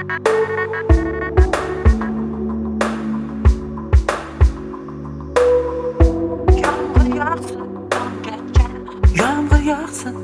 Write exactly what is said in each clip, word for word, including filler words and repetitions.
Yağmur yağsın,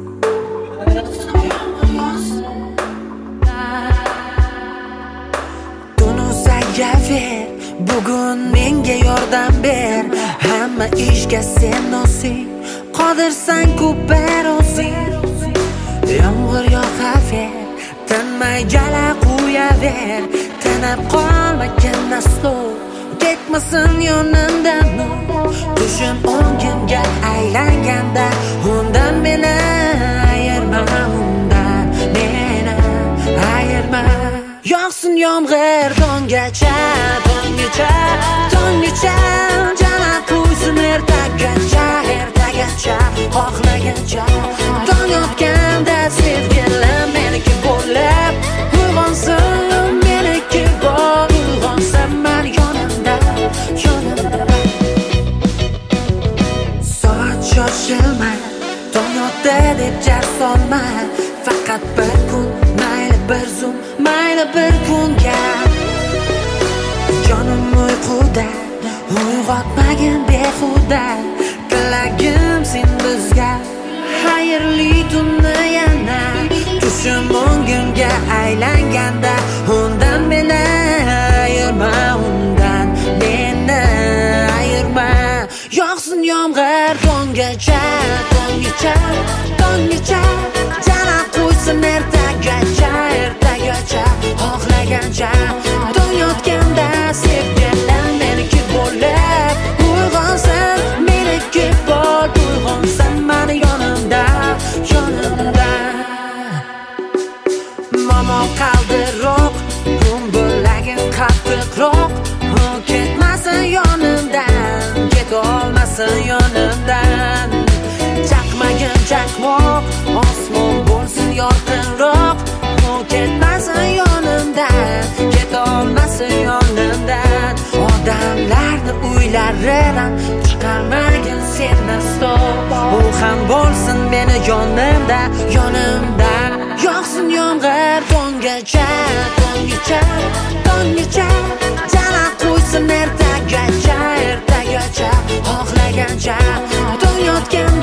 Tunu sayyaver, bugun menga yordam ber. Hamma ishga sen nosing, qodirsan-ku barosing. Yomg'ir yog'aver, tinmay jala qo'yaver. Tinib qolmagan aslo, ketmasin yonimdan. Tushim o'ngimga aylanganda, undan meni ayirma, undan meni ayirma. Yog'sin yomg'ir tonggacha, tonggacha, tonggacha. Jala quysin ertagacha, ertagacha, xohlagancha. Tong otganda sevgilim meniki bo'lib uyg'onsin, meniki bo'l, uyg'onsin men yonimda, yonimda. Soat shoshilma, tong otdi deb jar solma. Faqat bir kun, mayli bir zum, mayli bir kunga. Jonim uyquda, uyg'otmagin behuda. Tilagim sen bizga xayrli tunni yana. Tushim o'ngimga aylanganda, undan meni ayirma, undan meni ayirma. Yog'sin yomg'ir tonggacha, tonggacha, tonggacha. Jala quysin ertagacha, ertagacha, xohlagancha. Tong yotganda sevgilim meniki bo'lib uyg'onsin, meniki bo'l, uyg'onsin meni yonimda, yonimda. Momo qaldiroq, kun bo'lagin qattiqroq. Ketmasin yonimdan, ketolmasin yonimdan. Chaqmagin chaqmoq, osmon bo'lsin yorqinroq. Ketmasin yonimdan, ketolmasin yonimdan. Odamlarni uylaridan chiqarmagin sen aslo. U ham bo'lsin meni yonimda, yonimda. Yog'sin yomg'ir tonggacha, tonggacha, tonggacha. Jala quysin ertagacha, ertagacha, xohlagancha. Tong yotgan